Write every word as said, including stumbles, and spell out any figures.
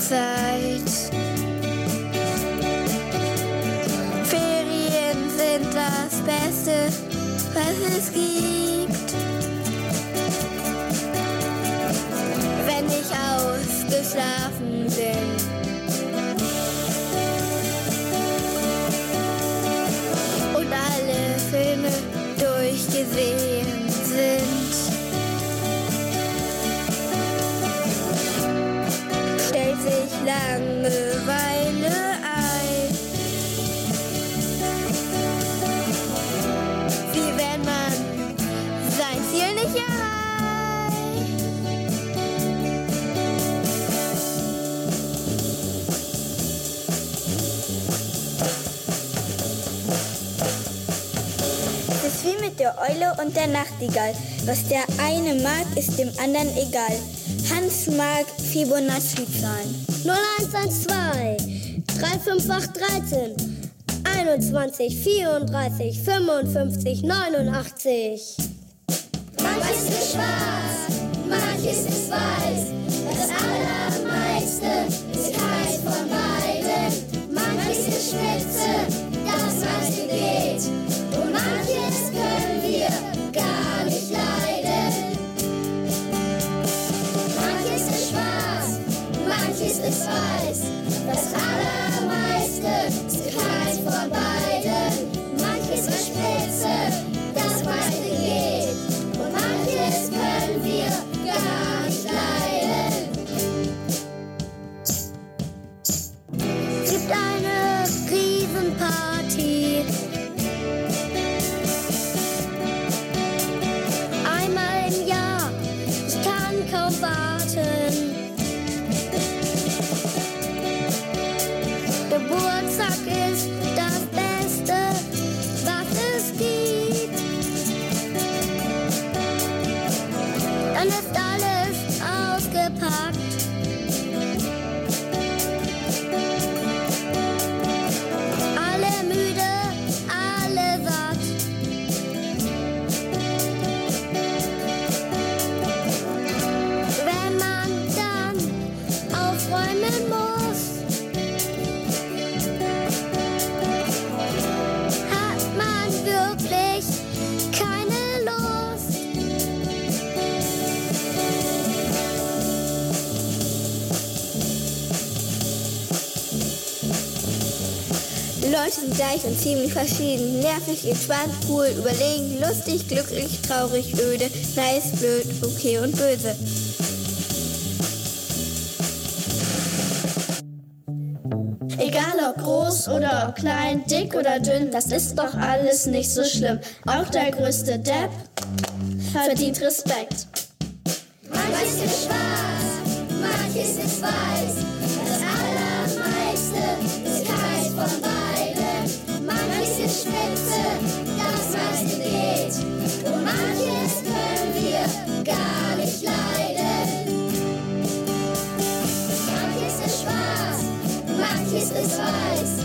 Zeit. Ferien sind das Beste, was es gibt. Wenn ich ausgeschlafen bin. Und alle Filme durchgesehen sind. Stellt sich Langeweile ein. Wie wenn man sein Ziel nicht erreicht. Es ist wie mit der Eule und der Nachtigall. Was der eine mag, ist dem anderen egal. Hans mag Fibonacci-Zahlen. null eins eins zwei, drei fünf acht dreizehn, einundzwanzig, vierunddreißig, fünfundfünfzig, neunundachtzig. Manches ist schwarz, manches ist weiß. Das Allermeiste ist keins von beiden. Manches ist spitze, das meiste geht. Und manches können wir gar nicht leiden. Manches ist schwarz, manches ist weiß. Das Allermeiste ist keins von beiden. Manches ist spitze, das meiste geht. Und manches können wir gar nicht leiden. Es gibt eine Riesenparty. Einmal im Jahr, ich kann kaum warten. Geburtstag ist das Beste, was es gibt. Dann ist alles ausgepackt. Alle müde, alle satt. Wenn man dann aufräumen muss, hat man wirklich keine Lust. Die Leute sind gleich und ziemlich verschieden. Nervig, entspannt, cool, überlegen, lustig, glücklich, traurig, öde, nice, blöd, okay und böse. Egal ob groß oder ob klein, dick oder dünn, das ist doch alles nicht so schlimm. Auch der größte Depp verdient Respekt. Manches ist schwarz, manches ist weiß. Das Allermeiste ist keins von beiden. Manches ist spitze, das meiste geht. Und manches können wir gar nicht leiden. Manches ist schwarz, manches ist weiß.